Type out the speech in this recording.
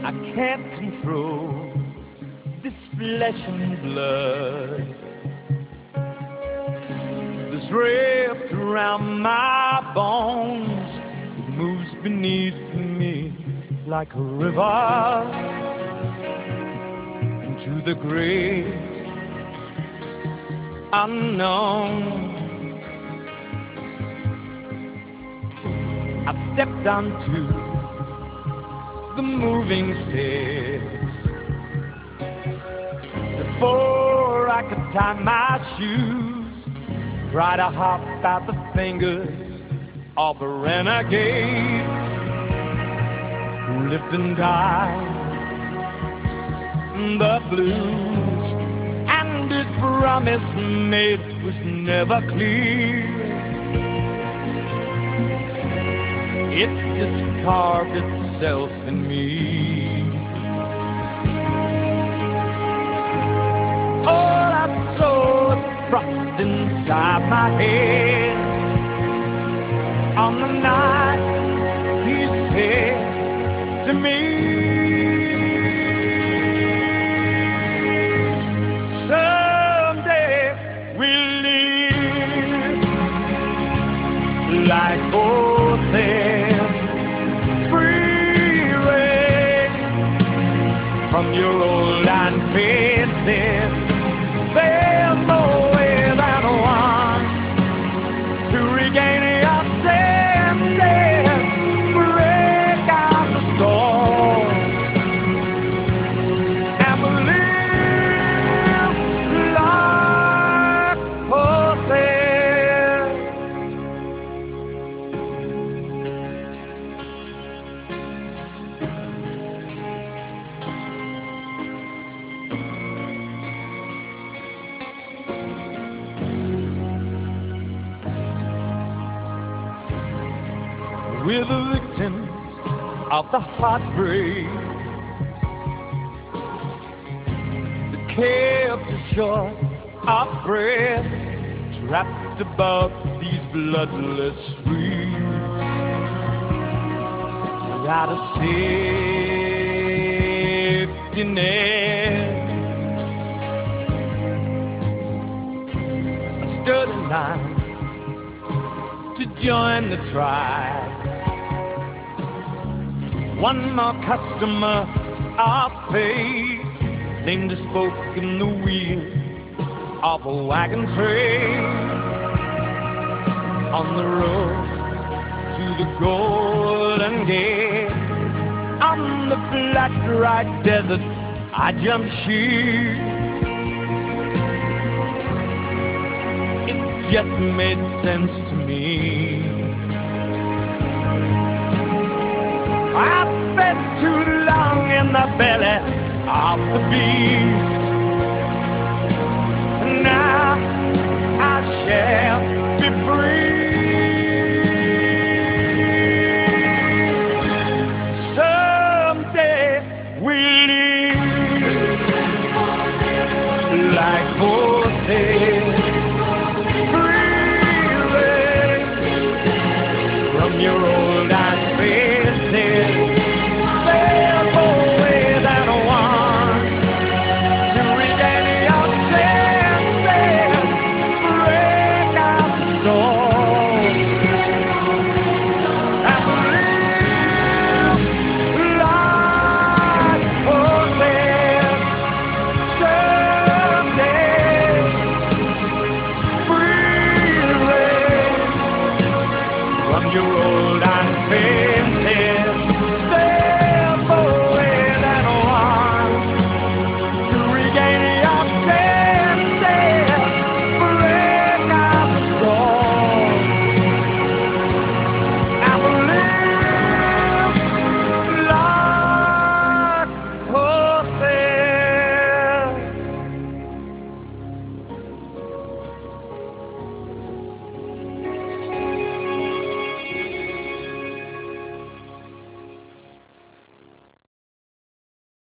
I can't control this flesh and blood that's wrapped around my bones. It moves beneath me like a river into the great unknown. I stepped onto the moving stairs before I could tie my shoes. Try to hop out the fingers of a renegade who lived and died in the blues, and his promise made was never clear. It just carved itself in me. All I saw was frost inside my head on the night he said to me, someday we'll live like horses, free range from your old line faces. There's no way than one to regain your senses, break out the storm and live like horses. We're the victims of the heartbreak that kept us short of breath, trapped above these bloodless streets, without a safety net. I stood in line to join the tribe. One more customer of fate seemed to spoke in the wheel of a wagon train on the road to the Golden Gate. On the flat dry desert I jumped ship. It just made sense to me. I've spent too long in the belly of the beast. Now I shall be free. Someday we'll